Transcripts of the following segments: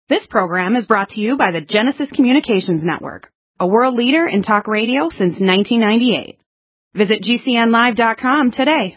This program is brought to you by the Genesis Communications Network, a world leader in talk radio since 1998. Visit GCNlive.com today.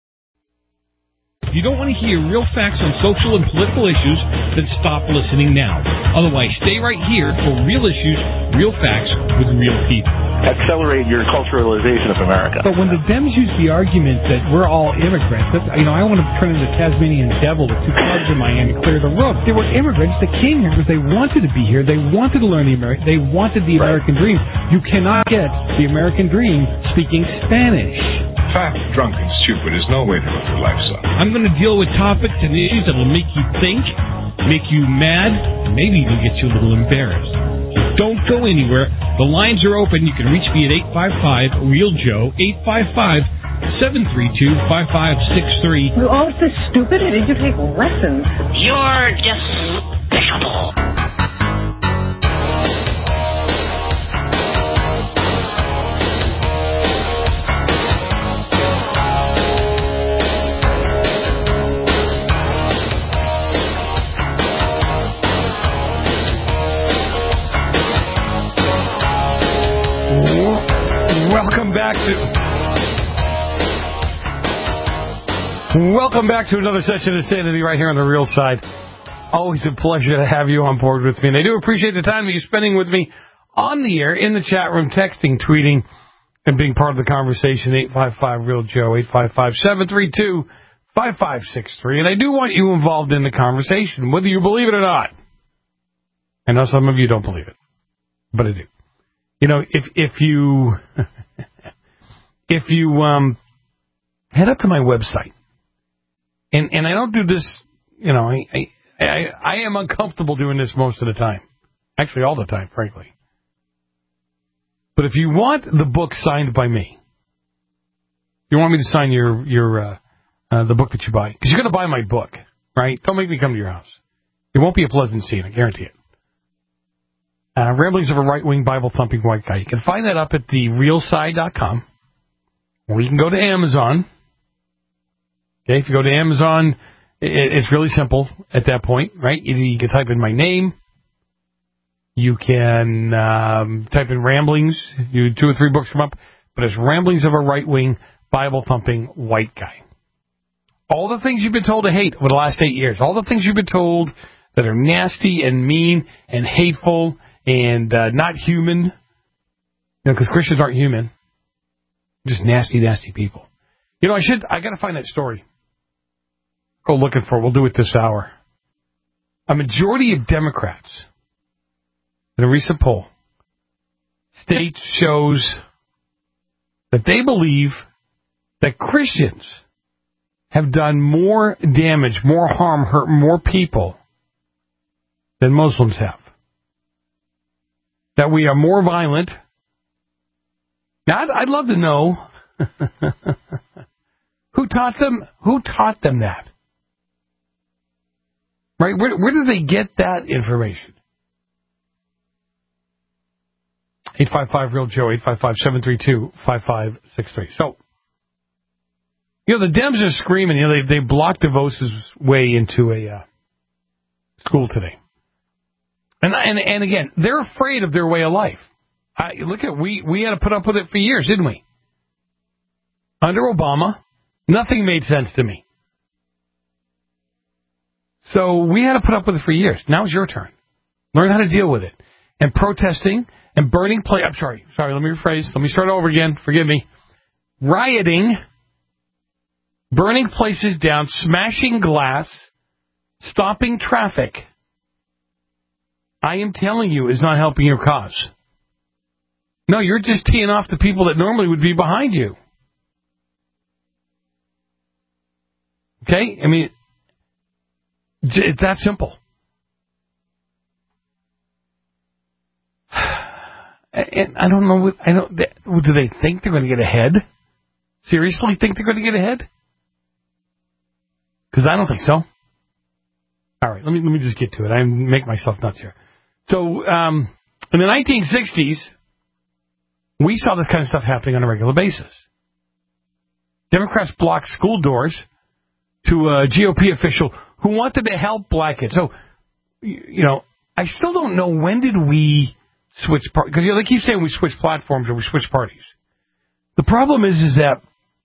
If you don't want to hear real facts on social and political issues, then stop listening now. Otherwise, stay right here for real issues, real facts with real people. Accelerate your culturalization of America. But when the Dems use the argument that we're all immigrants, I want to turn into the Tasmanian devil with two clubs in my hand and clear the road. They were immigrants that came here because they wanted to be here. They wanted to learn they wanted the American dream. You cannot get the American dream speaking Spanish. Fat, drunk, and stupid is no way to live your life, son. I'm going to deal with topics and issues that will make you think, make you mad, and maybe even get you a little embarrassed. So don't go anywhere. The lines are open. You can reach me at 855-REAL-JOE, 855-732-5563. You're all so stupid. Did you take lessons? You're despicable. Welcome back to another session of Sanity right here on the Real Side. Always a pleasure to have you on board with me. And I do appreciate the time that you're spending with me on the air, in the chat room, texting, tweeting, and being part of the conversation. 855-REAL-JOE, 855-732-5563. And I do want you involved in the conversation, whether you believe it or not. I know some of you don't believe it, but I do. You know, if you head up to my website, and I don't do this, you know, I am uncomfortable doing this most of the time. Actually, all the time, frankly. But if you want the book signed by me, you want me to sign the book that you buy, because you're going to buy my book, right? Don't make me come to your house. It won't be a pleasant scene, I guarantee it. Ramblings of a Right-Wing Bible-Thumping White Guy. You can find that up at therealside.com, or you can go to Amazon. Okay, if you go to Amazon, it's really simple at that point, right? You can type in my name. You can type in Ramblings. 2 or 3 books come up. But it's Ramblings of a Right-Wing Bible-Thumping White Guy. All the things you've been told to hate over the last 8 years. All the things you've been told that are nasty and mean and hateful and not human. You know, because Christians aren't human. Just nasty, nasty people. You know, I got to find that story. Go looking for it. We'll do it this hour. A majority of Democrats in a recent poll shows that they believe that Christians have done more damage, more harm, hurt more people than Muslims have. That we are more violent. Now, I'd love to know who taught them that. Right? Where did they get that information? 855-REAL-JOE, 855-732-5563. So, you know, the Dems are screaming. You know, they blocked DeVos's way into a school today. And again, they're afraid of their way of life. We had to put up with it for years, didn't we? Under Obama, nothing made sense to me. So we had to put up with it for years. Now it's your turn. Learn how to deal with it. And protesting and burning I'm sorry, let me rephrase. Let me start over again. Forgive me. Rioting, burning places down, smashing glass, stopping traffic. I am telling you, is not helping your cause. No, you're just teeing off the people that normally would be behind you. Okay? I mean, it's that simple. And I don't know. Do they think they're going to get ahead? Seriously think they're going to get ahead? Because I don't think so. All right, let me just get to it. I make myself nuts here. So, in the 1960s, we saw this kind of stuff happening on a regular basis. Democrats blocked school doors to a GOP official who wanted to help black kids. So, you know, I still don't know when did we switch parties. Because they keep saying we switch platforms or we switch parties. The problem is that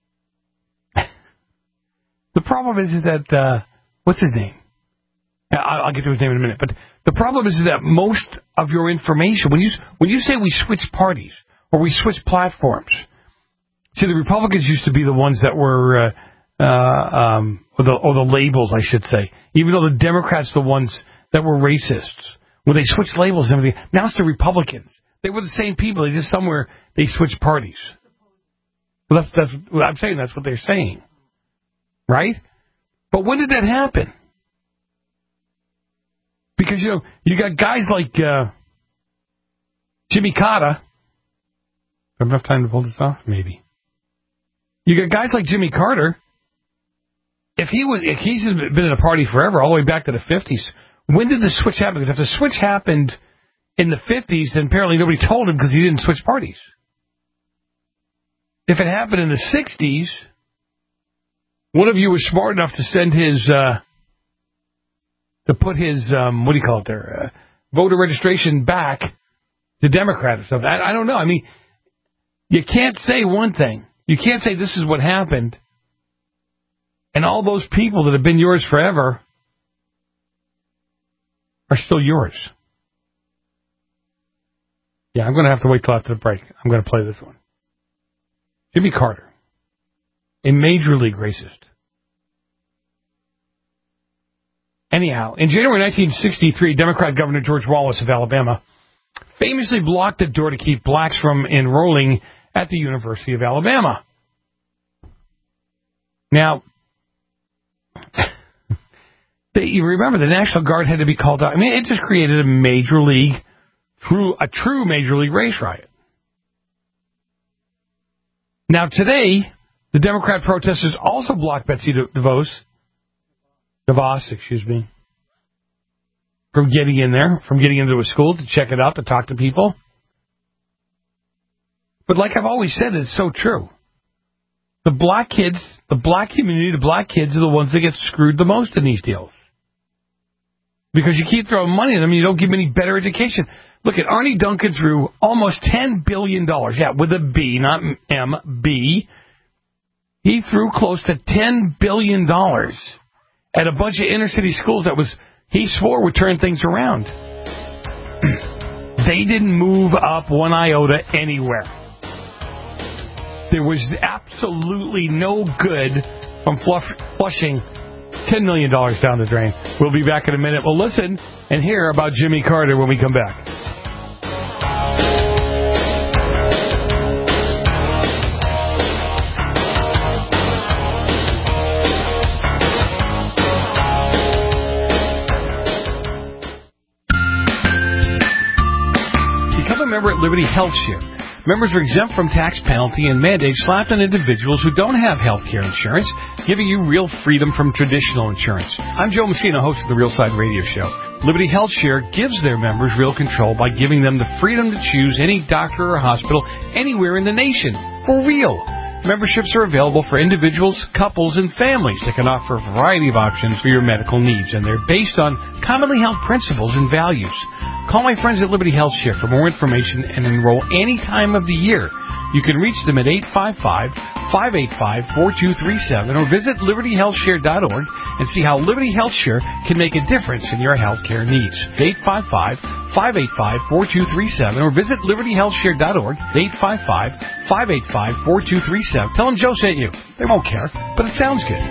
what's his name? I'll get to his name in a minute. But the problem is that most of your information, when you say we switch parties or we switch platforms, see, the Republicans used to be the ones that were, or the labels, I should say. Even though the Democrats the ones that were racists. When they switched labels and everything, now it's the Republicans. They were the same people. They just somewhere they switched parties. Well, that's what I'm saying. That's what they're saying, right? But when did that happen? Because you got guys like Jimmy Carter. Do I have enough time to pull this off? Maybe. You got guys like Jimmy Carter. If he's been in a party forever, all the way back to the 50s. When did the switch happen? Because if the switch happened in the 50s, then apparently nobody told him because he didn't switch parties. If it happened in the 60s, one of you was smart enough to send his, to put his, voter registration back to Democrat or something. I don't know. I mean, you can't say one thing. You can't say this is what happened, and all those people that have been yours forever are still yours. Yeah, I'm going to have to wait till after the break. I'm going to play this one. Jimmy Carter, a major league racist. Anyhow, in January 1963, Democrat Governor George Wallace of Alabama famously blocked the door to keep blacks from enrolling at the University of Alabama. Now, you remember the National Guard had to be called out. I mean, it just created a true major league race riot. Now today, the Democrat protesters also blocked Betsy DeVos, from getting into a school to check it out, to talk to people. But like I've always said, it's so true. The black kids, the black community, the black kids are the ones that get screwed the most in these deals. Because you keep throwing money at them and you don't give them any better education. Look at Arnie Duncan threw almost $10 billion. Yeah, with a B, not M-B. He threw close to $10 billion at a bunch of inner city schools that he swore would turn things around. They didn't move up one iota anywhere. There was absolutely no good from flushing $10 million down the drain. We'll be back in a minute. We'll listen and hear about Jimmy Carter when we come back. Become a member at Liberty Health Share. Members are exempt from tax penalty and mandates slapped on individuals who don't have health care insurance, giving you real freedom from traditional insurance. I'm Joe Messina, host of the Real Side Radio Show. Liberty Health Share gives their members real control by giving them the freedom to choose any doctor or hospital anywhere in the nation. For real. Memberships are available for individuals, couples, and families that can offer a variety of options for your medical needs, and they're based on commonly held principles and values. Call my friends at Liberty Health Share for more information and enroll any time of the year. You can reach them at 855-585-4237 or visit libertyhealthshare.org and see how Liberty Health Share can make a difference in your health care needs. 855-585-4237 or visit libertyhealthshare.org. 855-585-4237. Tell them Joe sent you. They won't care, but it sounds good.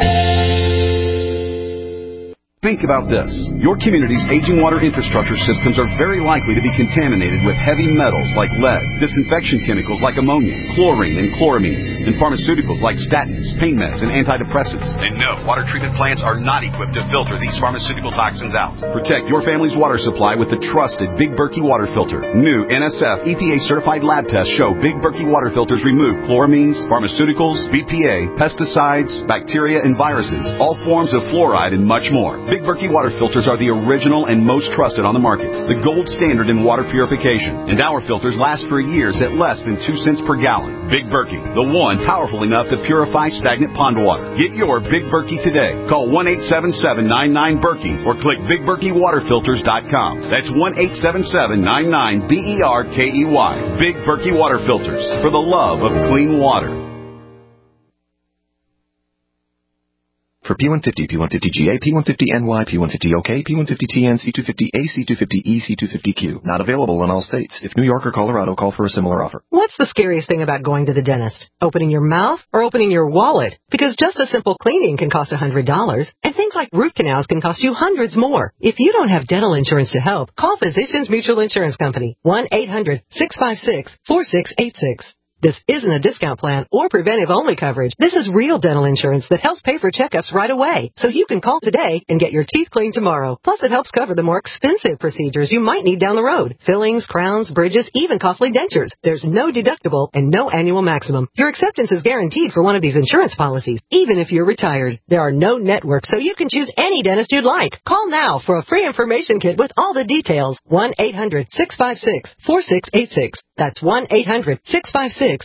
Think about this. Your community's aging water infrastructure systems are very likely to be contaminated with heavy metals like lead, disinfection chemicals like ammonia, chlorine and chloramines, and pharmaceuticals like statins, pain meds, and antidepressants. And no, water treatment plants are not equipped to filter these pharmaceutical toxins out. Protect your family's water supply with the trusted Big Berkey water filter. New NSF EPA-certified lab tests show Big Berkey water filters remove chloramines, pharmaceuticals, BPA, pesticides, bacteria, and viruses, all forms of fluoride, and much more. Big Berkey water filters are the original and most trusted on the market, the gold standard in water purification. And our filters last for years at less than 2 cents per gallon. Big Berkey, the one powerful enough to purify stagnant pond water. Get your Big Berkey today. Call 1-877-99-BERKEY or click BigBerkeyWaterFilters.com. That's 1-877-99-BERKEY. Big Berkey Water Filters, for the love of clean water. For P150, P150GA, P150NY, P150OK, P150TN, C250A, C250E, C250Q. Not available in all states. If New York or Colorado, call for a similar offer. What's the scariest thing about going to the dentist? Opening your mouth or opening your wallet? Because just a simple cleaning can cost $100, and things like root canals can cost you hundreds more. If you don't have dental insurance to help, call Physicians Mutual Insurance Company, 1-800-656-4686. This isn't a discount plan or preventive-only coverage. This is real dental insurance that helps pay for checkups right away. So you can call today and get your teeth cleaned tomorrow. Plus, it helps cover the more expensive procedures you might need down the road. Fillings, crowns, bridges, even costly dentures. There's no deductible and no annual maximum. Your acceptance is guaranteed for one of these insurance policies, even if you're retired. There are no networks, so you can choose any dentist you'd like. Call now for a free information kit with all the details. 1-800-656-4686. That's 1-800-656-4686.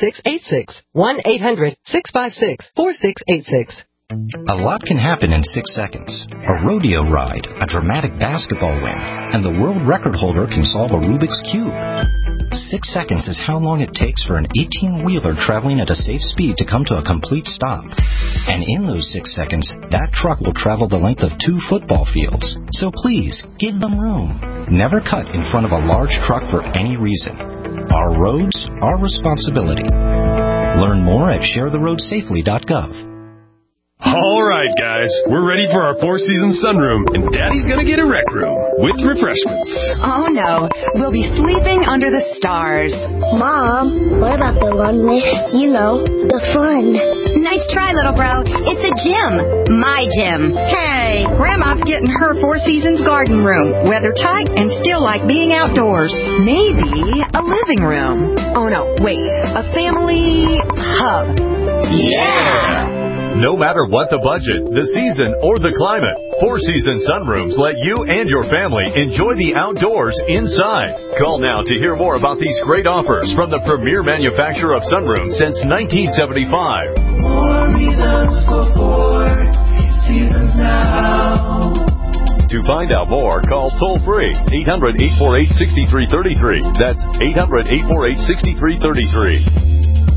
1-800-656-4686. A lot can happen in 6 seconds. A rodeo ride, a dramatic basketball win, and the world record holder can solve a Rubik's Cube. 6 seconds is how long it takes for an 18-wheeler traveling at a safe speed to come to a complete stop. And in those 6 seconds, that truck will travel the length of 2 football fields. So please, give them room. Never cut in front of a large truck for any reason. Our roads, our responsibility. Learn more at sharetheroadsafely.gov. All right, guys, we're ready for our Four Seasons sunroom, and Daddy's gonna get a rec room with refreshments. Oh, no. We'll be sleeping under the stars. Mom, what about the run list? You know, the fun. Nice try, little bro. It's a gym. My gym. Hey, Grandma's getting her Four Seasons garden room. Weather tight and still like being outdoors. Maybe a living room. Oh, no, wait. A family hub. Yeah! No matter what the budget, the season, or the climate, Four Seasons sunrooms let you and your family enjoy the outdoors inside. Call now to hear more about these great offers from the premier manufacturer of sunrooms since 1975. More reasons for Four Seasons now. To find out more, call toll-free 800-848-6333. That's 800-848-6333.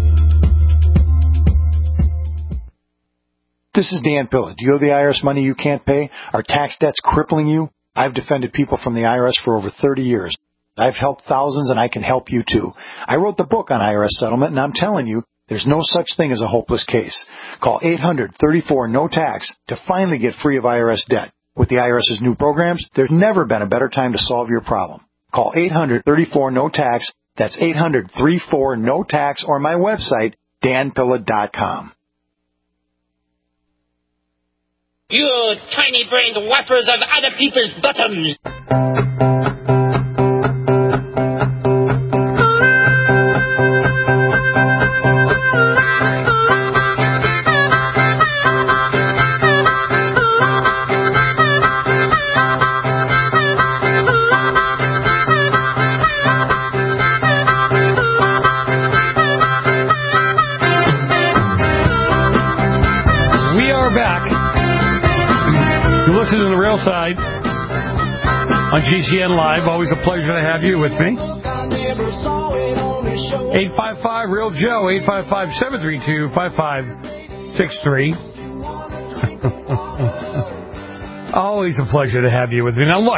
This is Dan Pilla. Do you owe the IRS money you can't pay? Are tax debts crippling you? I've defended people from the IRS for over 30 years. I've helped thousands, and I can help you too. I wrote the book on IRS settlement, and I'm telling you, there's no such thing as a hopeless case. Call 800-34-NO-TAX to finally get free of IRS debt. With the IRS's new programs, there's never been a better time to solve your problem. Call 800-34-NO-TAX. That's 800-34-NO-TAX, or my website, danpilla.com. You tiny-brained wipers of other people's bottoms! Listen to the real side on GCN Live. Always a pleasure to have you with me. 855 Real Joe, 855-732-5563. Always a pleasure to have you with me. Now look,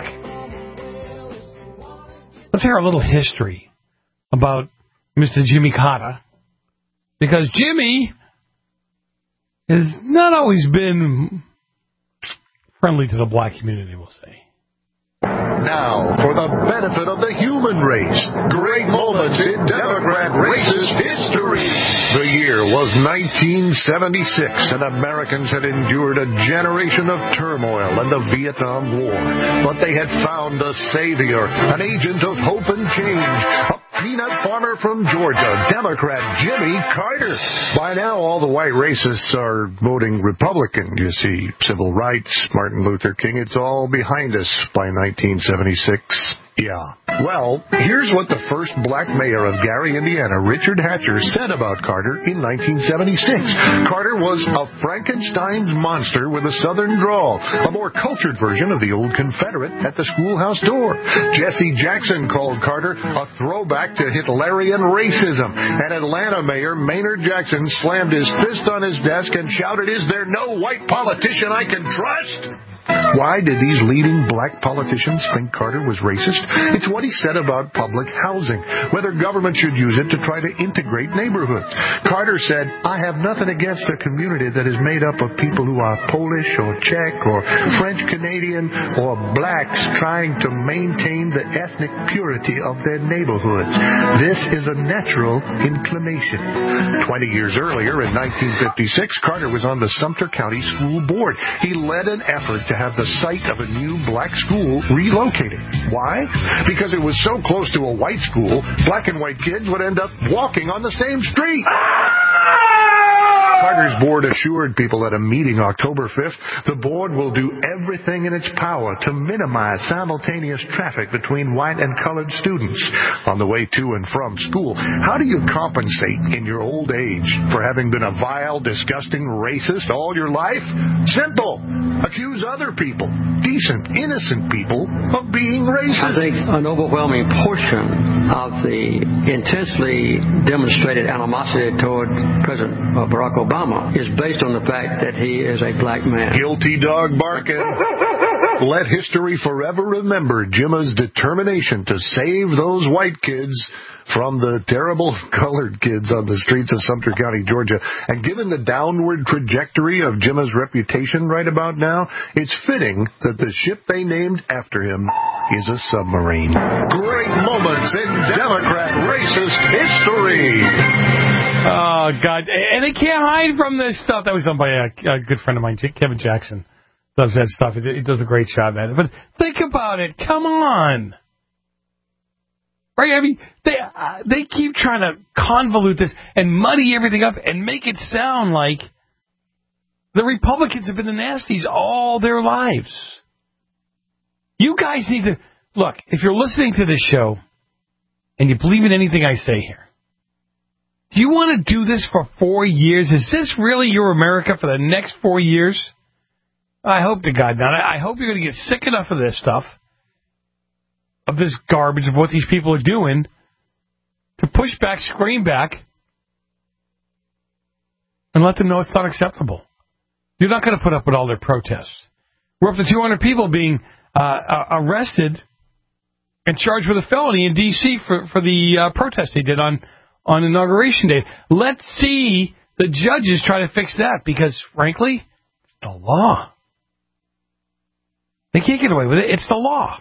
let's hear a little history about Mr. Jimmy Carter, because Jimmy has not always been friendly to the black community, we'll say. Now, for the benefit of the human race, great moments in Democrat racist history. The year was 1976, and Americans had endured a generation of turmoil and the Vietnam War. But they had found a savior, an agent of hope and change, a peanut farmer from Georgia, Democrat Jimmy Carter. By now, all the white racists are voting Republican, you see. Civil rights, Martin Luther King, it's all behind us by 1976. Yeah. Well, here's what the first black mayor of Gary, Indiana, Richard Hatcher, said about Carter in 1976. Carter was a Frankenstein's monster with a southern drawl, a more cultured version of the old Confederate at the schoolhouse door. Jesse Jackson called Carter a throwback to Hitlerian racism. And Atlanta Mayor Maynard Jackson slammed his fist on his desk and shouted, "Is there no white politician I can trust?" Why did these leading black politicians think Carter was racist? It's what he said about public housing, whether government should use it to try to integrate neighborhoods. Carter said, "I have nothing against a community that is made up of people who are Polish or Czech or French Canadian or blacks trying to maintain the ethnic purity of their neighborhoods. This is a natural inclination." 20 years earlier, in 1956, Carter was on the Sumter County School Board. He led an effort to have the site of a new black school relocated. Why? Because it was so close to a white school, black and white kids would end up walking on the same street. Carter's board assured people at a meeting October 5th, the board will do everything in its power to minimize simultaneous traffic between white and colored students on the way to and from school. How do you compensate in your old age for having been a vile, disgusting racist all your life? Simple. Accuse other people, decent, innocent people, of being racist. I think an overwhelming portion of the intensely demonstrated animosity toward President Barack Obama is based on the fact that he is a black man. Guilty dog barking. Let history forever remember Jimma's determination to save those white kids from the terrible colored kids on the streets of Sumter County, Georgia. And given the downward trajectory of Jimma's reputation right about now, it's fitting that the ship they named after him is a submarine. Great moments in Democrat racist history. Oh, God. And they can't hide from this stuff. That was done by a good friend of mine, Kevin Jackson. Loves that stuff. He does a great job at it. But think about it. Come on. Right? I mean, they keep trying to convolute this and muddy everything up and make it sound like the Republicans have been the nasties all their lives. You guys need to... Look, if you're listening to this show and you believe in anything I say here, do you want to do this for 4 years? Is this really your America for the next 4 years? I hope to God not. I hope you're going to get sick enough of this stuff, of this garbage, of what these people are doing, to push back, scream back, and let them know it's not acceptable. You're not going to put up with all their protests. We're up to 200 people being arrested and charged with a felony in D.C. for the protest they did on Inauguration Day. Let's see the judges try to fix that, because, frankly, it's the law. They can't get away with it. It's the law.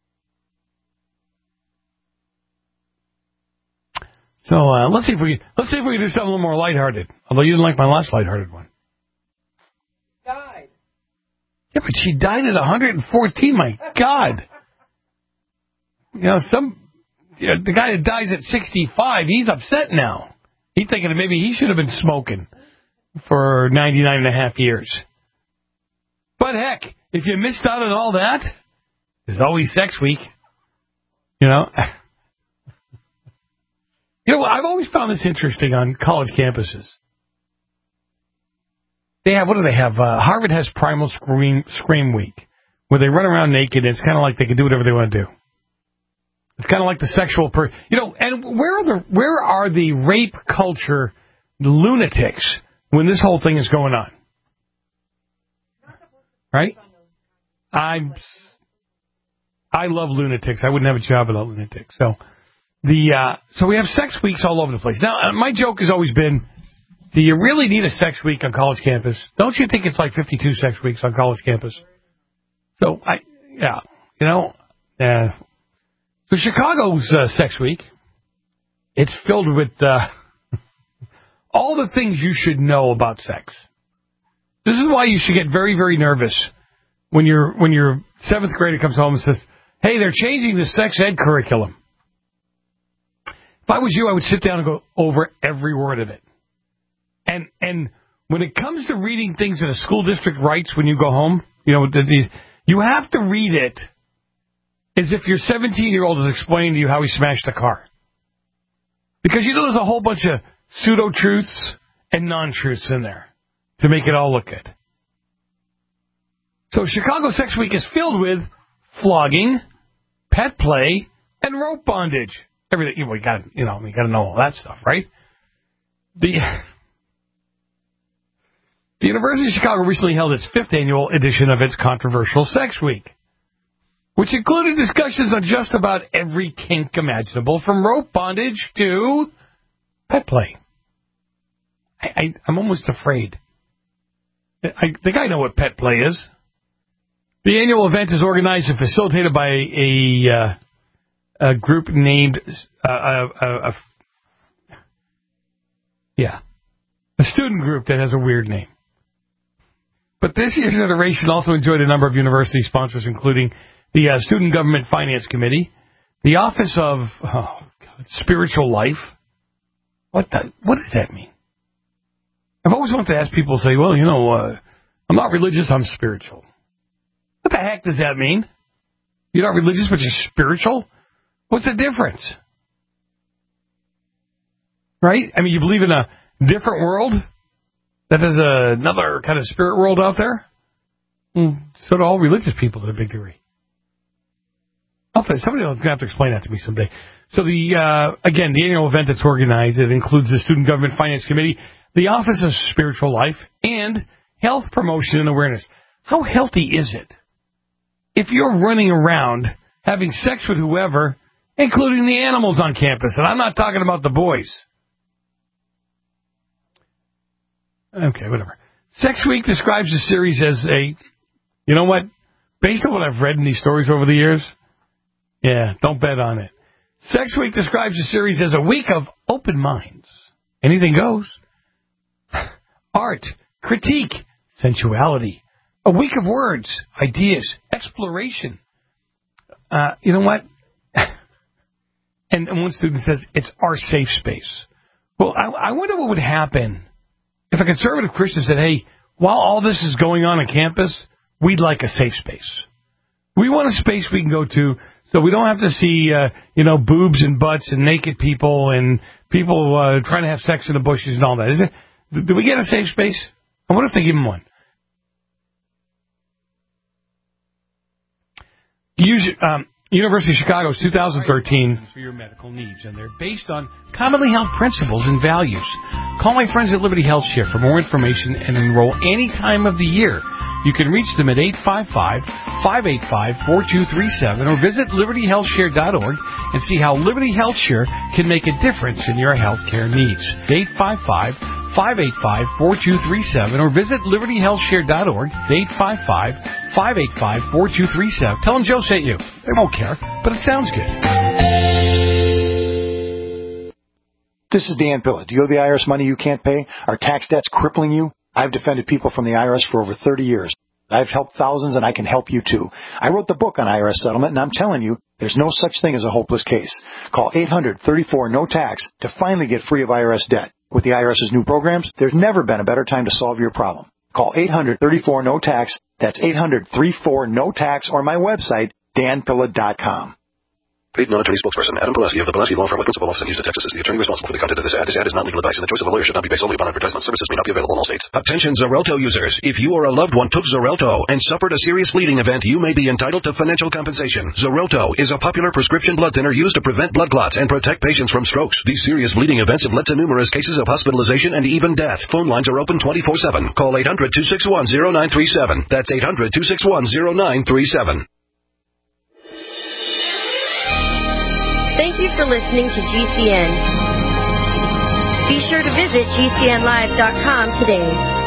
So let's see if we can do something a little more lighthearted. Although you didn't like my last lighthearted one. Died. Yeah, but she died at 114. My God. You know, the guy that dies at 65, he's upset now. He's thinking that maybe he should have been smoking for 99 and a half years. But heck, if you missed out on all that, there's always Sex Week. You know. You know, I've always found this interesting on college campuses. They have, what do they have? Harvard has Primal Scream Week, where they run around naked, and it's kind of like they can do whatever they want to do. It's kind of like the sexual you know, and where are the rape culture lunatics when this whole thing is going on? Right? I love lunatics. I wouldn't have a job without lunatics. So we have sex weeks all over the place. Now, my joke has always been, do you really need a sex week on college campus? Don't you think it's like 52 sex weeks on college campus? So, So Chicago's Sex Week, it's filled with all the things you should know about sex. This is why you should get very, very nervous when your seventh grader comes home and says, "Hey, they're changing the sex ed curriculum." If I was you, I would sit down and go over every word of it. And when it comes to reading things that a school district writes when you go home, you have to read it as if your 17-year-old is explaining to you how he smashed a car. Because there's a whole bunch of pseudo-truths and non-truths in there to make it all look good. So Chicago Sex Week is filled with flogging, pet play, and rope bondage. Everything you got to know all that stuff, right? The University of Chicago recently held its 5th annual edition of its controversial Sex Week, which included discussions on just about every kink imaginable, from rope bondage to pet play. I'm almost afraid. I think I know what pet play is. The annual event is organized and facilitated by a group named a student group that has a weird name. But this year's iteration also enjoyed a number of university sponsors, including the Student Government Finance Committee, the Office of Spiritual Life. What does that mean? I've always wanted to ask people, say, well, I'm not religious, I'm spiritual. What the heck does that mean? You're not religious, but you're spiritual? What's the difference? Right? I mean, you believe in a different world that there's another kind of spirit world out there? So do all religious people to a big degree. Somebody else is going to have to explain that to me someday. So the annual event that's organized, it includes the Student Government Finance Committee, the Office of Spiritual Life, and Health Promotion and Awareness. How healthy is it if you're running around having sex with whoever, including the animals on campus? And I'm not talking about the boys. Okay, whatever. Sex Week describes the series as based on what I've read in these stories over the years, don't bet on it. Sex Week describes the series as a week of open minds. Anything goes. Art, critique, sensuality. A week of words, ideas, exploration. You know what? And one student says, it's our safe space. Well, I wonder what would happen if a conservative Christian said, hey, while all this is going on campus, we'd like a safe space. We want a space we can go to so we don't have to see, boobs and butts and naked people and people trying to have sex in the bushes and all that. Do we get a safe space? I wonder if they give them one. University of Chicago's 2013 for your medical needs, and they're based on commonly held principles and values. Call my friends at Liberty Health Share for more information and enroll any time of the year. You can reach them at 855-585-4237 or visit libertyhealthshare.org and see how Liberty Health Share can make a difference in your health care needs. 855-585-4237 or visit libertyhealthshare.org. 855-585-4237. Tell them Joe sent you. They won't care, but it sounds good. This is Dan Pilla. Do you owe the IRS money you can't pay? Are tax debts crippling you? I've defended people from the IRS for over 30 years. I've helped thousands, and I can help you too. I wrote the book on IRS settlement, and I'm telling you, there's no such thing as a hopeless case. Call 800-34-NO-TAX to finally get free of IRS debt. With the IRS's new programs, there's never been a better time to solve your problem. Call 800-34-NO-TAX. That's 800-34-NO-TAX, or my website, danpilla.com. Paid non-attorney spokesperson Adam Pulaski of the Pulaski Law Firm with principal office in Houston, Texas is the attorney responsible for the content of this ad. This ad is not legal advice, and the choice of a lawyer should not be based solely upon advertisement. Services may not be available in all states. Attention Xarelto users. If you or a loved one took Xarelto and suffered a serious bleeding event, you may be entitled to financial compensation. Xarelto is a popular prescription blood thinner used to prevent blood clots and protect patients from strokes. These serious bleeding events have led to numerous cases of hospitalization and even death. Phone lines are open 24/7. Call 800-261-0937. That's 800-261-0937. Thank you for listening to GCN. Be sure to visit GCNlive.com today.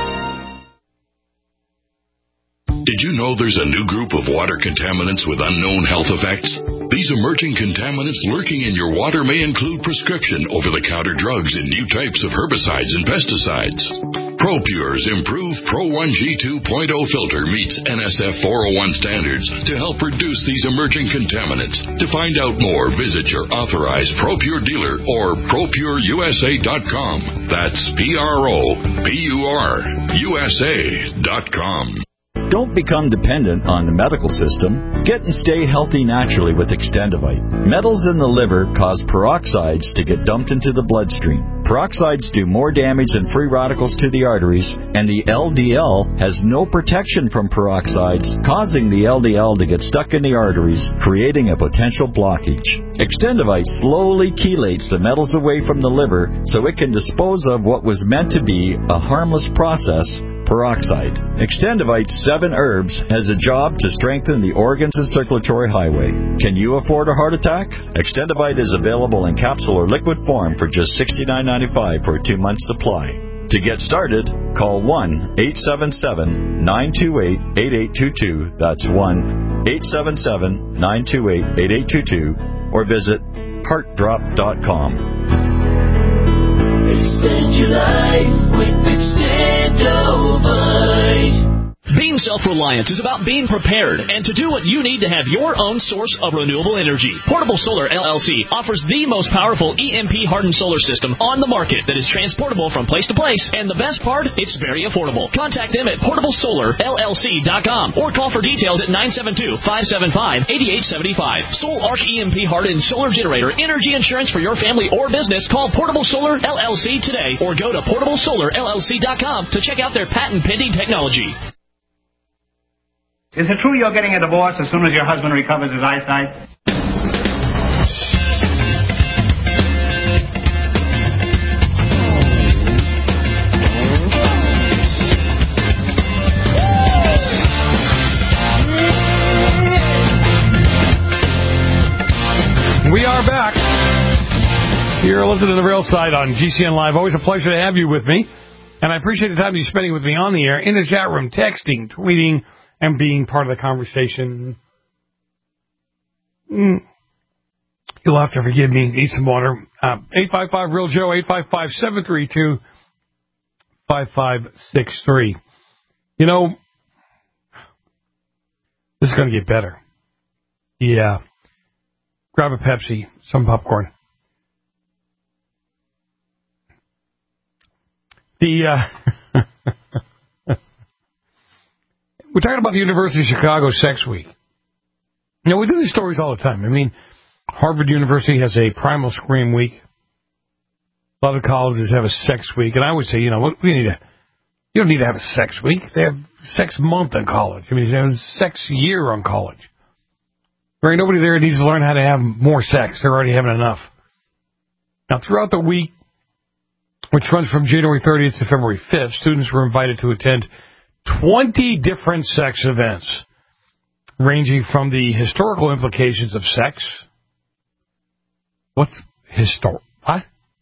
Did you know there's a new group of water contaminants with unknown health effects? These emerging contaminants lurking in your water may include prescription over-the-counter drugs and new types of herbicides and pesticides. ProPure's improved Pro 1G 2.0 filter meets NSF 401 standards to help reduce these emerging contaminants. To find out more, visit your authorized ProPure dealer or ProPureUSA.com. That's ProPureUSA.com. Don't become dependent on the medical system. Get and stay healthy naturally with Extendivite. Metals in the liver cause peroxides to get dumped into the bloodstream. Peroxides do more damage than free radicals to the arteries, and the LDL has no protection from peroxides, causing the LDL to get stuck in the arteries, creating a potential blockage. Extendivite slowly chelates the metals away from the liver so it can dispose of what was meant to be a harmless process, peroxide. Extendivite 7 herbs has a job to strengthen the organs and circulatory highway. Can you afford a heart attack? Extendivite is available in capsule or liquid form for just $69.95 for a 2-month supply. To get started, call 1-877-928-8822. That's 1-877-928-8822. Or visit heartdrop.com. Extend your life with Extendivite. Being self-reliant is about being prepared and to do what you need to have your own source of renewable energy. Portable Solar LLC offers the most powerful EMP-hardened solar system on the market that is transportable from place to place, and the best part, it's very affordable. Contact them at PortableSolarLLC.com or call for details at 972-575-8875. Soul Arc EMP-hardened solar generator energy insurance for your family or business. Call Portable Solar LLC today or go to PortableSolarLLC.com to check out their patent-pending technology. Is it true you're getting a divorce as soon as your husband recovers his eyesight? We are back. You're listening to The Real Side on GCN Live. Always a pleasure to have you with me. And I appreciate the time you're spending with me on the air, in the chat room, texting, tweeting, and being part of the conversation. You'll have to forgive me. Need some water. 855-REAL-JOE, 855-732-5563. You know, this is going to get better. Yeah. Grab a Pepsi, some popcorn. We're talking about the University of Chicago Sex Week. You know, we do these stories all the time. I mean, Harvard University has a Primal Scream Week. A lot of colleges have a Sex Week. And I would say, you know, you don't need to have a Sex Week. They have Sex Month in college. I mean, they have Sex Year on college. Right? Nobody there needs to learn how to have more sex. They're already having enough. Now, throughout the week, which runs from January 30th to February 5th, students were invited to attend 20 different sex events, ranging from the historical implications of sex. What's historical? What?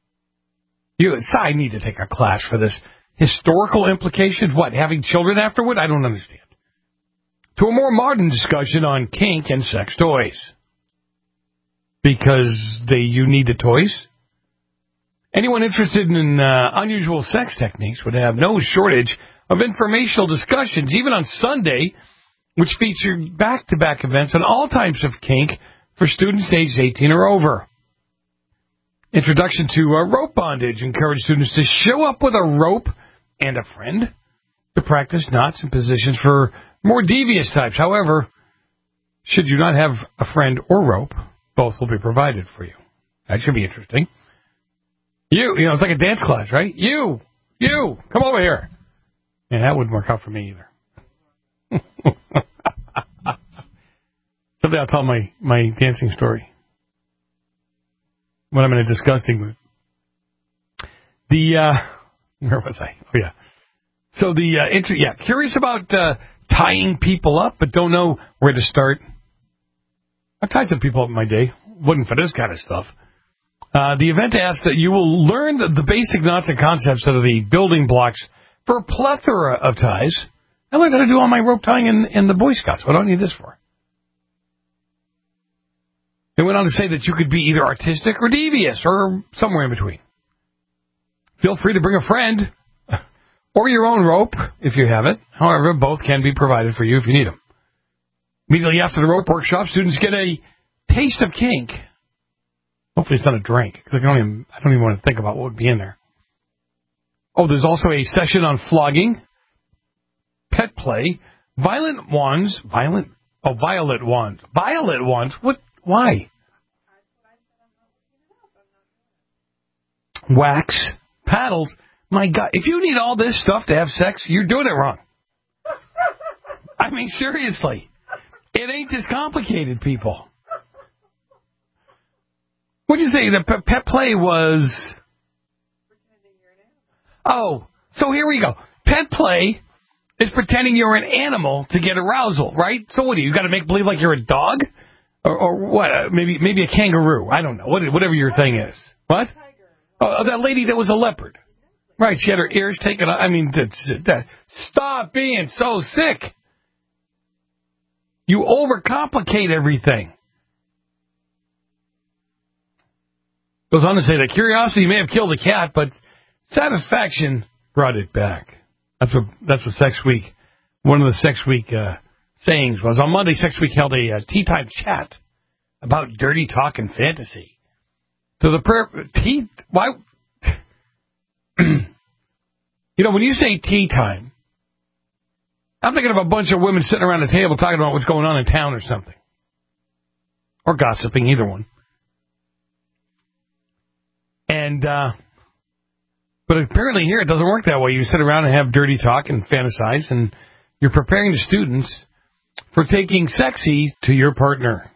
I need to take a class for this. Historical implications? What, having children afterward? I don't understand. To a more modern discussion on kink and sex toys. Because you need the toys? Anyone interested in unusual sex techniques would have no shortage of informational discussions, even on Sunday, which featured back-to-back events on all types of kink for students aged 18 or over. Introduction to rope bondage encouraged students to show up with a rope and a friend to practice knots and positions for more devious types. However, should you not have a friend or rope, both will be provided for you. That should be interesting. You know, it's like a dance class, right? You, come over here. And that wouldn't work out for me either. Someday I'll tell my dancing story when I'm in a disgusting mood. Where was I? Oh, yeah. So curious about tying people up, but don't know where to start. I've tied some people up in my day. Wasn't for this kind of stuff. The event asks that you will learn the basic knots and concepts that are the building blocks for a plethora of ties. I learned how to do all my rope tying in the Boy Scouts. What do I need this for? They went on to say that you could be either artistic or devious or somewhere in between. Feel free to bring a friend or your own rope, if you have it. However, both can be provided for you if you need them. Immediately after the rope workshop, students get a taste of kink. Hopefully it's not a drink, because I don't even want to think about what would be in there. Oh, there's also a session on flogging, pet play, violet wands. What? Why? Wax, paddles. My God, if you need all this stuff to have sex, you're doing it wrong. I mean, seriously. It ain't this complicated, people. What'd you say? The pet play was... Oh, so here we go. Pet play is pretending you're an animal to get arousal, right? So what do you got to make believe like you're a dog? Or what? Maybe a kangaroo. I don't know. Whatever your thing is. What? Oh, that lady that was a leopard. Right, she had her ears taken out. I mean, stop being so sick. You overcomplicate everything. Goes on to say that curiosity may have killed the cat, but satisfaction brought it back. That's what Sex Week, one of the Sex Week sayings was. On Monday, Sex Week held a tea time chat about dirty talk and fantasy. So why? When you say tea time, I'm thinking of a bunch of women sitting around the table talking about what's going on in town or something. Or gossiping, either one. And, but apparently here it doesn't work that way. You sit around and have dirty talk and fantasize, and you're preparing the students for taking sexy to your partner.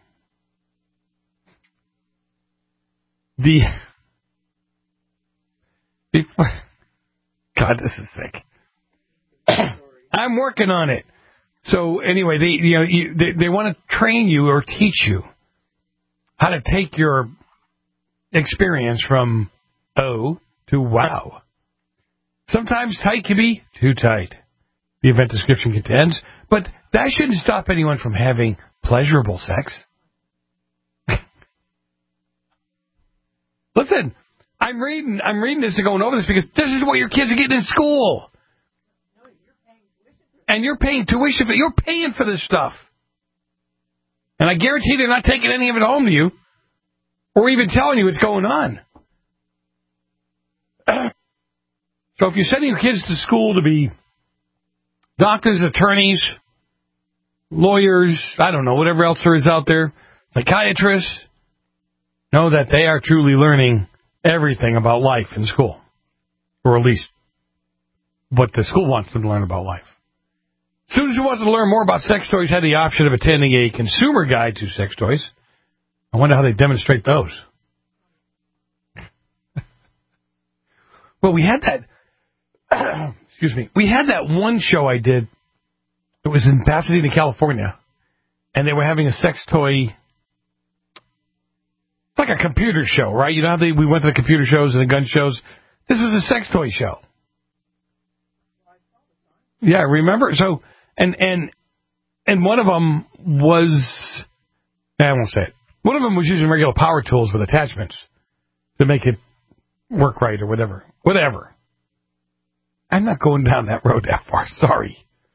God, this is sick. I'm working on it. So anyway, they want to train you or teach you how to take your experience from oh to wow. Sometimes tight can be too tight, the event description contends, but that shouldn't stop anyone from having pleasurable sex. Listen, I'm reading this and going over this because this is what your kids are getting in school. And you're paying tuition, but you're paying for this stuff. And I guarantee they're not taking any of it home to you or even telling you what's going on. So if you're sending your kids to school to be doctors, attorneys, lawyers, I don't know, whatever else there is out there, psychiatrists, know that they are truly learning everything about life in school. Or at least what the school wants them to learn about life. Students who wanted to learn more about sex toys had the option of attending a consumer guide to sex toys. I wonder how they demonstrate those. Well, we had that, excuse me, we had that one show I did. It was in Pasadena, California, and they were having a sex toy. It's like a computer show, right? You know how we went to the computer shows and the gun shows? This was a sex toy show. Yeah, remember? So, and one of them was, I won't say it. One of them was using regular power tools with attachments to make it work right or whatever. Whatever. I'm not going down that road that far. Sorry.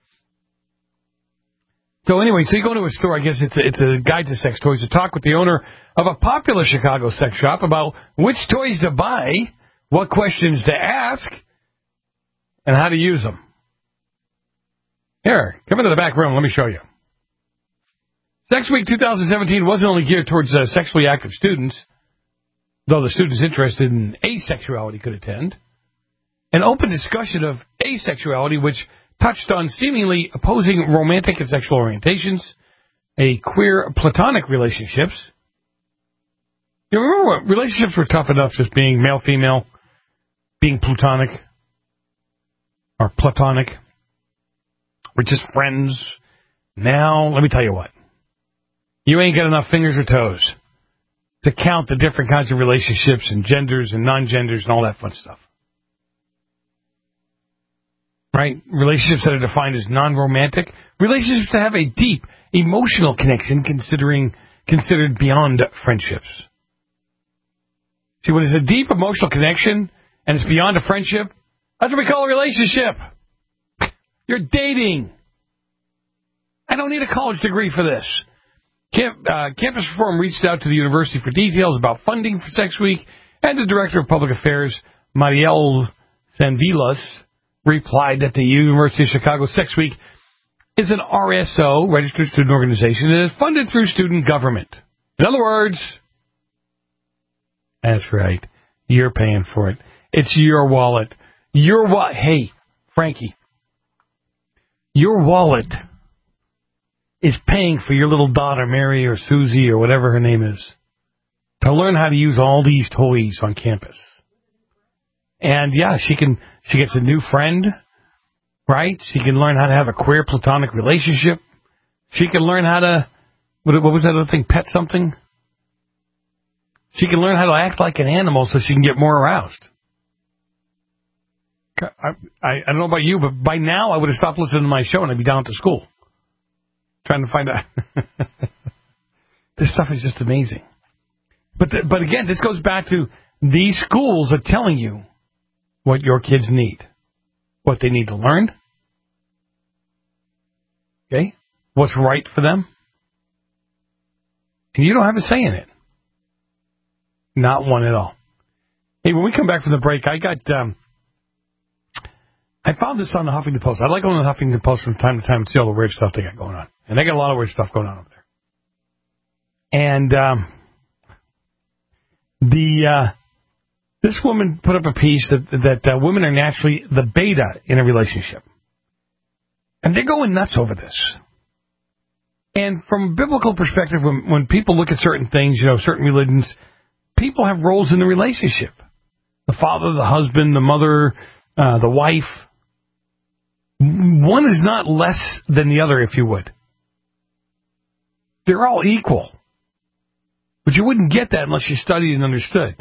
So anyway, so you go to a store, I guess it's a guide to sex toys, to talk with the owner of a popular Chicago sex shop about which toys to buy, what questions to ask, and how to use them. Here, come into the back room. Let me show you. Sex Week 2017 wasn't only geared towards sexually active students, though the students interested in asexuality could attend. An open discussion of asexuality, which touched on seemingly opposing romantic and sexual orientations, a queer platonic relationships. You remember what relationships were tough enough, just being male-female, being plutonic, or platonic. We're just friends. Now, let me tell you what. You ain't got enough fingers or toes to count the different kinds of relationships and genders and non-genders and all that fun stuff. Right? Relationships that are defined as non-romantic. Relationships that have a deep emotional connection considered beyond friendships. See, when it's a deep emotional connection and it's beyond a friendship, that's what we call a relationship. You're dating. I don't need a college degree for this. Campus Reform reached out to the university for details about funding for Sex Week, and the Director of Public Affairs, Mariel Sanvilas, replied that the University of Chicago Sex Week is an RSO, Registered Student Organization, and is funded through student government. In other words, that's right, you're paying for it. It's your wallet. Hey, Frankie, your wallet is paying for your little daughter, Mary or Susie or whatever her name is, to learn how to use all these toys on campus. And yeah, she gets a new friend, right? She can learn how to have a queer platonic relationship. She can learn how to, what was that other thing, pet something? She can learn how to act like an animal so she can get more aroused. I don't know about you, but by now I would have stopped listening to my show and I'd be down to school trying to find out. This stuff is just amazing. But again, this goes back to these schools are telling you what your kids need, what they need to learn, okay, what's right for them, and you don't have a say in it. Not one at all. Hey, when we come back from the break, I found this on the Huffington Post. I like going to the Huffington Post from time to time and see all the weird stuff they got going on. And they got a lot of weird stuff going on over there. And this woman put up a piece that women are naturally the beta in a relationship. And they're going nuts over this. And from a biblical perspective, when people look at certain things, certain religions, people have roles in the relationship. The father, the husband, the mother, the wife. One is not less than the other, if you would. They're all equal. But you wouldn't get that unless you studied and understood.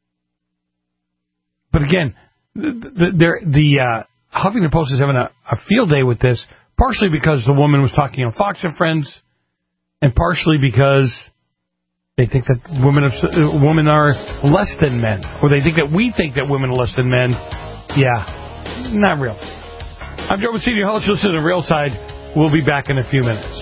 But again, the Huffington Post is having a field day with this, partially because the woman was talking on Fox and Friends, and partially because they think that women are less than men, or they think that we think that women are less than men. Yeah, not real. I'm Joe Messina, your host. Listen to The Real Side. We'll be back in a few minutes.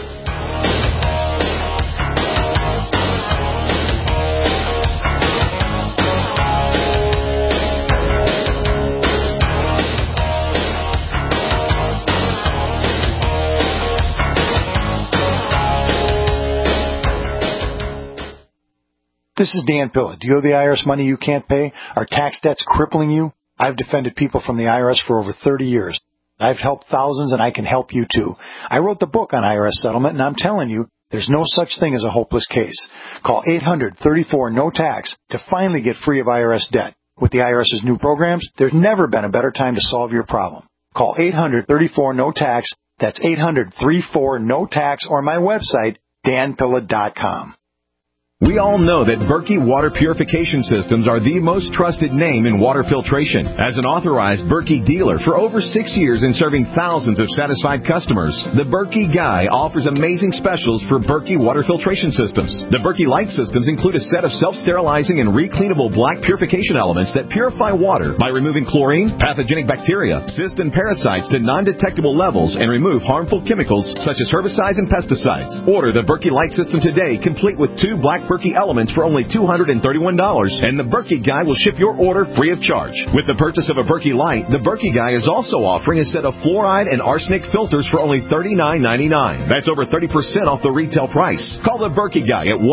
This is Dan Pilla. Do you owe the IRS money you can't pay? Are tax debts crippling you? I've defended people from the IRS for over 30 years. I've helped thousands, and I can help you too. I wrote the book on IRS settlement, and I'm telling you, there's no such thing as a hopeless case. Call 800-34-NO-TAX to finally get free of IRS debt. With the IRS's new programs, there's never been a better time to solve your problem. Call 800-34-NO-TAX. That's 800-34-NO-TAX, or my website, danpilla.com. We all know that Berkey Water Purification Systems are the most trusted name in water filtration. As an authorized Berkey dealer for over 6 years and serving thousands of satisfied customers, the Berkey Guy offers amazing specials for Berkey Water Filtration Systems. The Berkey Light Systems include a set of self-sterilizing and recleanable black purification elements that purify water by removing chlorine, pathogenic bacteria, cysts, and parasites to non-detectable levels and remove harmful chemicals such as herbicides and pesticides. Order the Berkey Light System today, complete with 2 black Berkey elements for only $231, and the Berkey Guy will ship your order free of charge. With the purchase of a Berkey Light, the Berkey Guy is also offering a set of fluoride and arsenic filters for only $39.99. That's over 30% off the retail price. Call the Berkey Guy at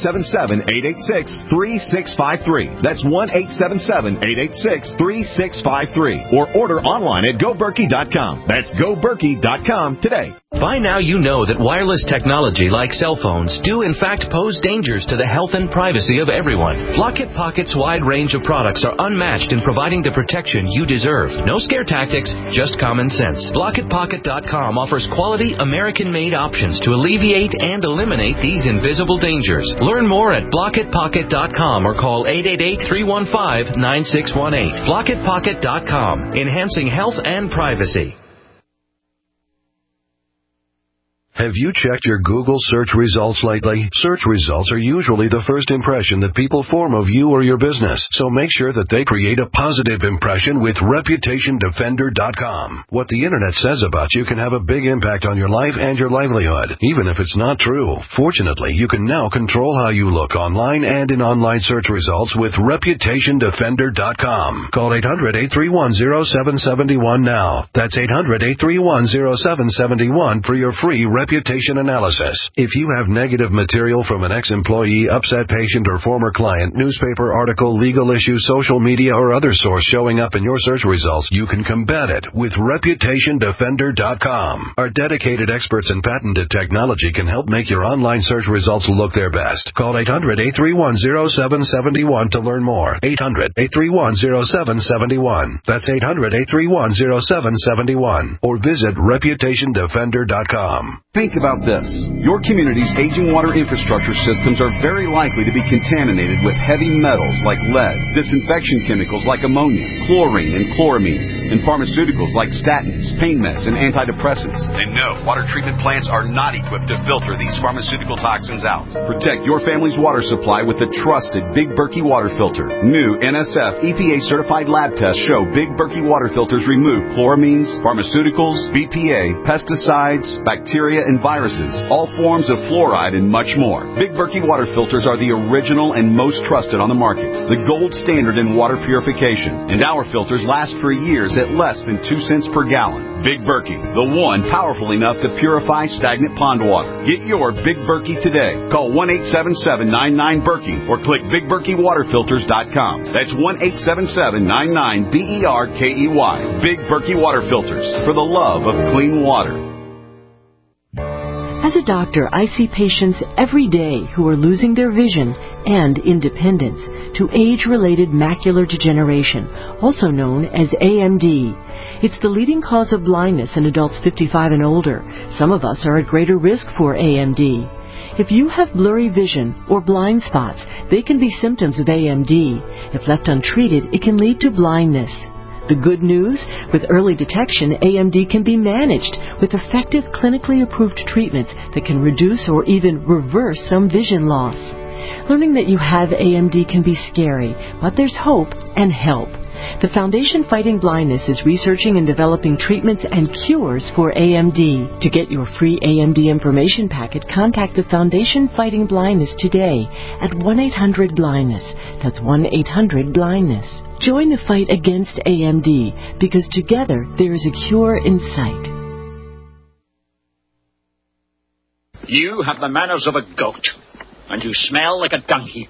1-877-886-3653. That's 1-877-886-3653. Or order online at GoBerkey.com. That's GoBerkey.com today. By now you know that wireless technology like cell phones do in fact pose dangers to the health and privacy of everyone. Blockit Pocket's wide range of products are unmatched in providing the protection you deserve. No scare tactics, just common sense. BlockitPocket.com offers quality American-made options to alleviate and eliminate these invisible dangers. Learn more at BlockitPocket.com or call 888-315-9618. BlockitPocket.com, enhancing health and privacy. Have you checked your Google search results lately? Search results are usually the first impression that people form of you or your business, so make sure that they create a positive impression with ReputationDefender.com. What the Internet says about you can have a big impact on your life and your livelihood, even if it's not true. Fortunately, you can now control how you look online and in online search results with ReputationDefender.com. Call 800-831-0771 now. That's 800-831-0771 for your free reputation analysis. If you have negative material from an ex-employee, upset patient, or former client, newspaper article, legal issue, social media, or other source showing up in your search results, you can combat it with ReputationDefender.com. Our dedicated experts and patented technology can help make your online search results look their best. Call 800-831-0771 to learn more. 800-831-0771. That's 800-831-0771. Or visit ReputationDefender.com. Think about this. Your community's aging water infrastructure systems are very likely to be contaminated with heavy metals like lead, disinfection chemicals like ammonia, chlorine and chloramines, and pharmaceuticals like statins, pain meds, and antidepressants. And no, water treatment plants are not equipped to filter these pharmaceutical toxins out. Protect your family's water supply with the trusted Big Berkey water filter. New NSF EPA-certified lab tests show Big Berkey water filters remove chloramines, pharmaceuticals, BPA, pesticides, bacteria, and viruses, all forms of fluoride, and much more. Big Berkey water filters are the original and most trusted on the market, the gold standard in water purification, and our filters last for years at less than 2 cents per gallon. Big Berkey, the one powerful enough to purify stagnant pond water. Get your Big Berkey today. Call 1-877-99-BERKEY or click BigBerkeyWaterFilters.com. That's 1-877-99-BERKEY. Big Berkey Water Filters, for the love of clean water. As a doctor, I see patients every day who are losing their vision and independence to age-related macular degeneration, also known as AMD. It's the leading cause of blindness in adults 55 and older. Some of us are at greater risk for AMD. If you have blurry vision or blind spots, they can be symptoms of AMD. If left untreated, it can lead to blindness. The good news, with early detection, AMD can be managed with effective clinically approved treatments that can reduce or even reverse some vision loss. Learning that you have AMD can be scary, but there's hope and help. The Foundation Fighting Blindness is researching and developing treatments and cures for AMD. To get your free AMD information packet, contact the Foundation Fighting Blindness today at 1-800-BLINDNESS. That's 1-800-BLINDNESS. Join the fight against AMD, because together there is a cure in sight. You have the manners of a goat, and you smell like a dung heap.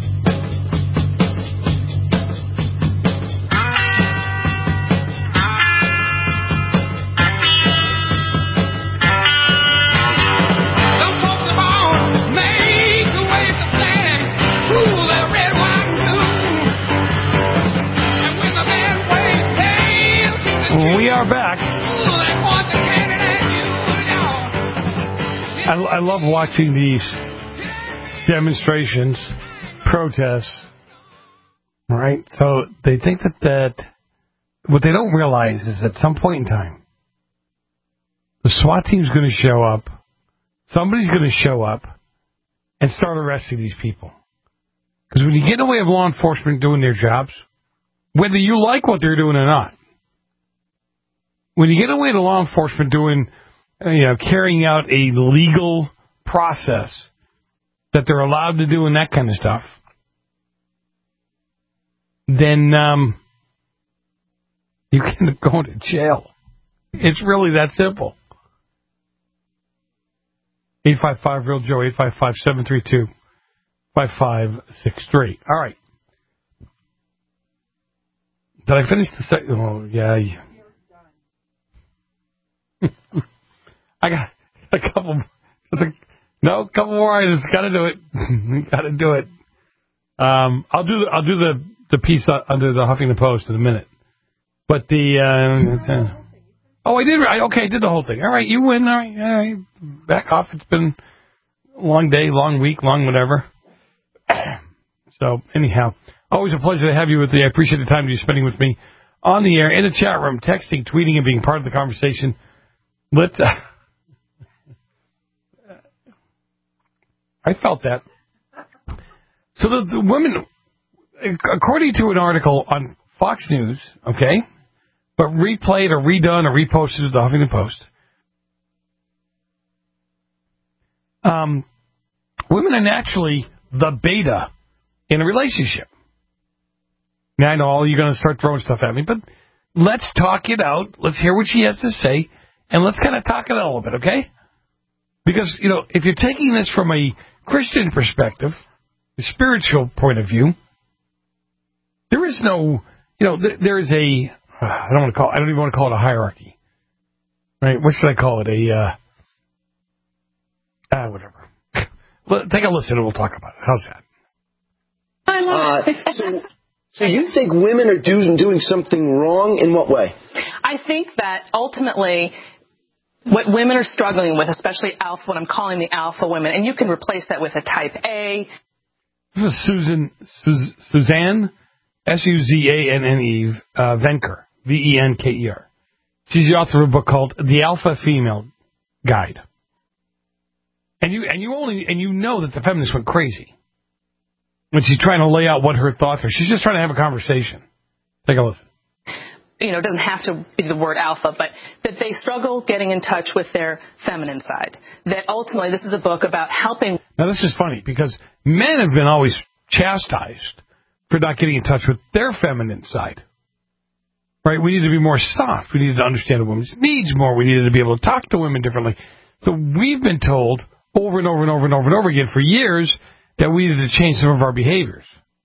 We are back. I love watching these demonstrations, protests, right? So they think that what they don't realize is at some point in time, the SWAT team's going to show up, somebody's going to show up and start arresting these people. Because when you get in the way of law enforcement doing their jobs, whether you like what they're doing or not, when you get away to law enforcement doing, carrying out a legal process that they're allowed to do and that kind of stuff, then you end up going to jail. It's really that simple. 855-REAL-JOE, 855-732-5563. All right. Did I finish the second? Oh, yeah. I got a couple. A couple more items. Got to do it. Got to do it. I'll do the piece under the Huffington Post in a minute. But I did. I did the whole thing. All right, you win. All right. Back off. It's been a long day, long week, long whatever. So anyhow, always a pleasure to have you with me. I appreciate the time you're spending with me on the air, in the chat room, texting, tweeting, and being part of the conversation. I felt that. So the women, according to an article on Fox News, okay, but replayed or redone or reposted to the Huffington Post, women are naturally the beta in a relationship. Now, I know you're going to start throwing stuff at me, but let's talk it out. Let's hear what she has to say, and let's kind of talk it out a little bit, okay? Because, if you're taking this from a Christian perspective, a spiritual point of view, there is no, there is a, I don't even want to call it a hierarchy. Right? What should I call it? Whatever. Take a listen and we'll talk about it. How's that? So you think women are doing something wrong? In what way? I think that ultimately what women are struggling with, especially alpha, what I'm calling the alpha women, and you can replace that with a type A. This is Suzanne, Suzanne Venker, Venker. She's the author of a book called The Alpha Female Guide. And you know that the feminists went crazy when she's trying to lay out what her thoughts are. She's just trying to have a conversation. Take a listen. It doesn't have to be the word alpha, but that they struggle getting in touch with their feminine side. That ultimately this is a book about helping. Now, this is funny because men have been always chastised for not getting in touch with their feminine side. Right? We need to be more soft. We need to understand a woman's needs more. We needed to be able to talk to women differently. So we've been told over and over and over and over and over again for years that we needed to change some of our behaviors.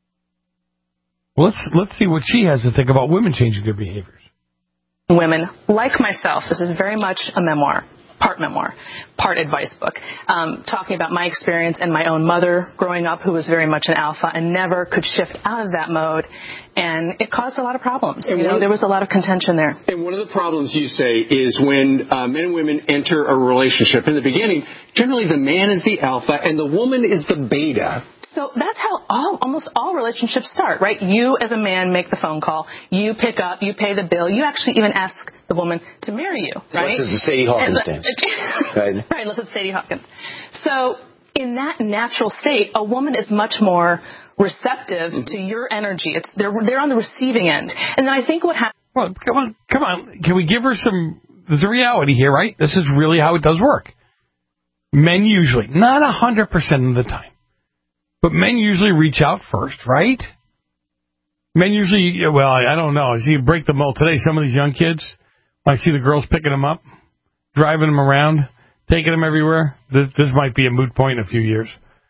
Well, let's see what she has to think about women changing their behaviors. Women, like myself, this is very much a memoir, part advice book, talking about my experience and my own mother growing up who was very much an alpha and never could shift out of that mode. And it caused a lot of problems. There was a lot of contention there. And one of the problems, you say, is when men and women enter a relationship. In the beginning, generally the man is the alpha and the woman is the beta. So that's how almost all relationships start, right? You as a man make the phone call. You pick up. You pay the bill. You actually even ask the woman to marry you, right? Unless it's Sadie Hawkins dance. Right, unless it's Sadie Hawkins. So in that natural state, a woman is much more receptive to your energy. They're on the receiving end. And then I think what happens... Well, come on. Can we give her some... There's a reality here, right? This is really how it does work. Men usually, not 100% of the time, but men usually reach out first, right? Men usually, well, I don't know. I see you break the mold today. Some of these young kids, I see the girls picking them up, driving them around, taking them everywhere. This might be a moot point in a few years.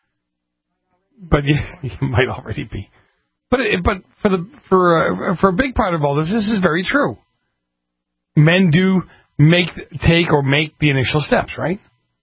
But you might already be. But for a big part of all this is very true. Men do make the initial steps, right?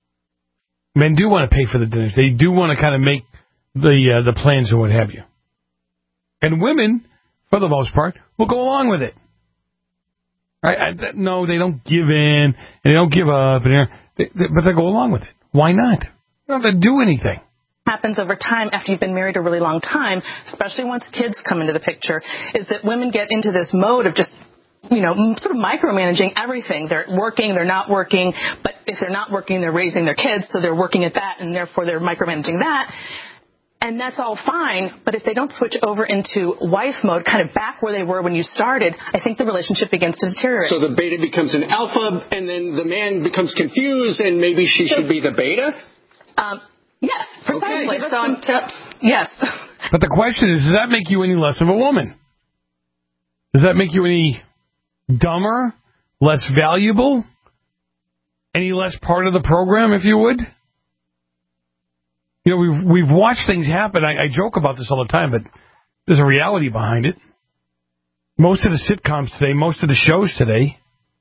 Men do want to pay for the dinners. They do want to kind of make the plans and what have you. And women, for the most part, will go along with it. Right? No, they don't give in, and they don't give up, but they go along with it. Why not? They don't have to do anything. Happens over time after you've been married a really long time, especially once kids come into the picture, is that women get into this mode of just, sort of micromanaging everything. They're working, they're not working, but if they're not working, they're raising their kids, so they're working at that, and therefore they're micromanaging that. And that's all fine, but if they don't switch over into wife mode, kind of back where they were when you started, I think the relationship begins to deteriorate. So the beta becomes an alpha, and then the man becomes confused, and maybe she should be the beta? Yes, precisely. Okay, so I'm tips. Yes. But the question is, does that make you any less of a woman? Does that make you any dumber, less valuable, any less part of the program, if you would? We've watched things happen. I joke about this all the time, but there's a reality behind it. Most of the sitcoms today, most of the shows today,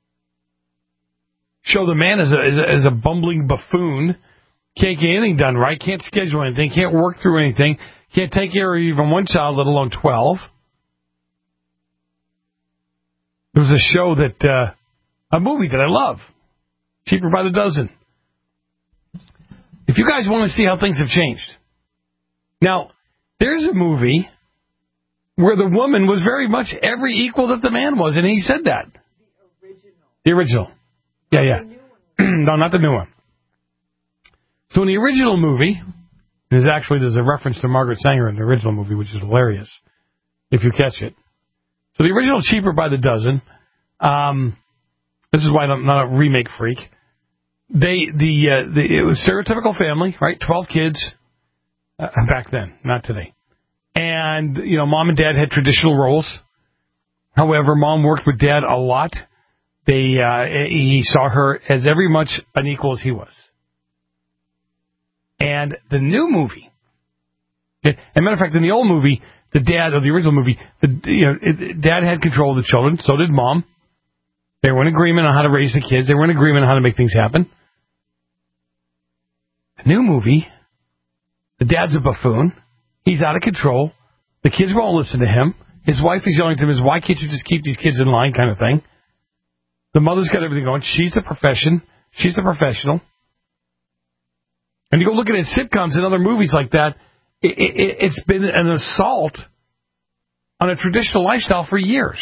show the man as a bumbling buffoon, can't get anything done right, can't schedule anything, can't work through anything, can't take care of even one child, let alone 12. There was a show a movie that I love, Cheaper by the Dozen. If you guys want to see how things have changed. Now, there's a movie where the woman was very much every equal that the man was, and he said that. The original. Yeah. No, not the new one. So in the original movie, There's a reference to Margaret Sanger in the original movie, which is hilarious, if you catch it. So the original Cheaper by the Dozen. This is why I'm not a remake freak. It was stereotypical family, right? 12 kids back then, not today. And, mom and dad had traditional roles. However, mom worked with dad a lot. He saw her as every much an equal as he was. And the new movie, as a matter of fact, in the old movie, the original movie, dad had control of the children, so did mom. They were in agreement on how to raise the kids. They were in agreement on how to make things happen. The new movie, the dad's a buffoon. He's out of control. The kids won't listen to him. His wife is yelling to him, why can't you just keep these kids in line kind of thing. The mother's got everything going. She's the professional. And you go look at it, sitcoms and other movies like that, it's been an assault on a traditional lifestyle for years.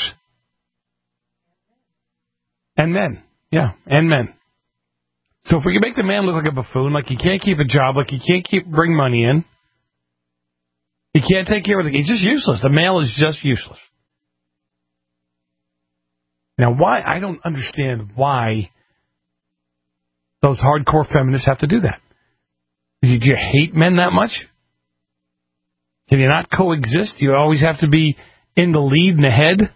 And men. Yeah, and men. So if we can make the man look like a buffoon, like he can't keep a job, like he can't bring money in, he can't take care of it, he's just useless. The male is just useless. Now, why? I don't understand why those hardcore feminists have to do that. Do you hate men that much? Can you not coexist? Do you always have to be in the lead and the head?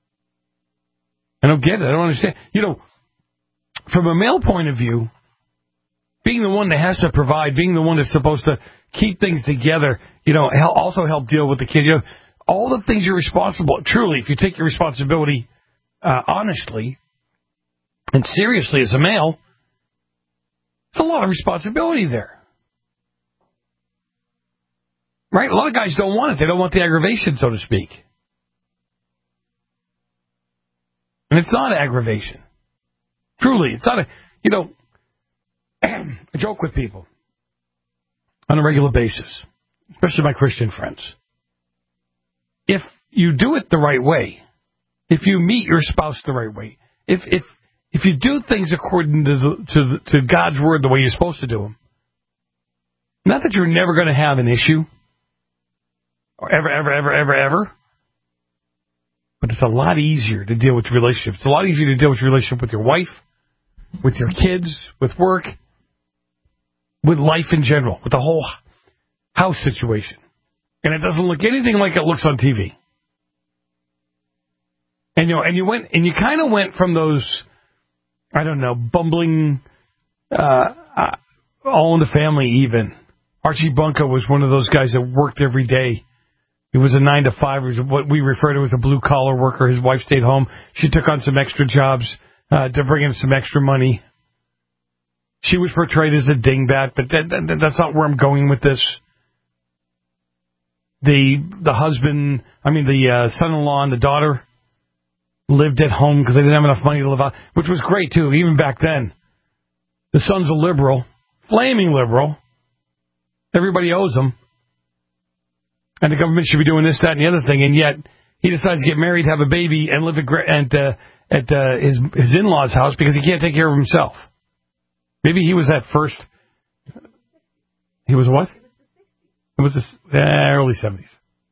I don't get it. I don't understand. From a male point of view, being the one that has to provide, being the one that's supposed to keep things together, also help deal with the kid. All the things you're responsible. Truly, if you take your responsibility honestly and seriously as a male, there's a lot of responsibility there. Right? A lot of guys don't want it. They don't want the aggravation, so to speak. And it's not aggravation. Truly, it's not I joke with people on a regular basis, especially my Christian friends. If you do it the right way, if you meet your spouse the right way, if you do things according to God's word the way you're supposed to do them, not that you're never going to have an issue, or ever, but it's a lot easier to deal with relationships. It's a lot easier to deal with your relationship with your wife, with your kids, with work, with life in general, with the whole house situation. And it doesn't look anything like it looks on TV. And you kind of went from those, bumbling, all in the family even. Archie Bunker was one of those guys that worked every day. He was a 9-to-5. He was what we refer to as a blue-collar worker. His wife stayed home. She took on some extra jobs to bring in some extra money. She was portrayed as a dingbat, but that's not where I'm going with this. The son-in-law and the daughter lived at home because they didn't have enough money to live out, which was great, too, even back then. The son's a liberal, flaming liberal. Everybody owes him. And the government should be doing this, that, and the other thing, and yet he decides to get married, have a baby, and live at his in-laws' house because he can't take care of himself. Maybe he was at first. He was what? It was the early 70s.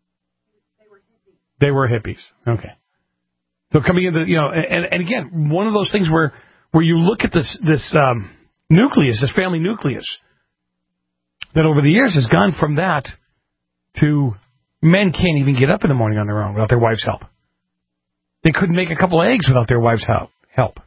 They were hippies. Okay. So coming into, and again, one of those things where you look at this nucleus, this family nucleus, that over the years has gone from that to men can't even get up in the morning on their own without their wife's help. They couldn't make a couple of eggs without their wife's help.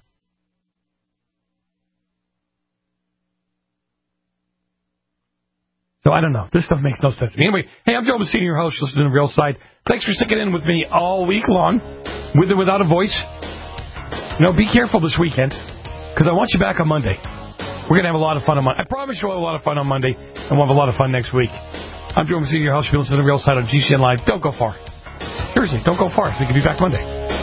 So I don't know. This stuff makes no sense to me. Anyway, hey, I'm Joe Messina, your host. Listen to The Real Side. Thanks for sticking in with me all week long, with or without a voice. Be careful this weekend, because I want you back on Monday. We're going to have a lot of fun on Monday. I promise you we'll have a lot of fun on Monday, and we'll have a lot of fun next week. I'm Joe Messina, your host. You listen to The Real Side on GCN Live. Don't go far. Seriously, don't go far. We can be back Monday.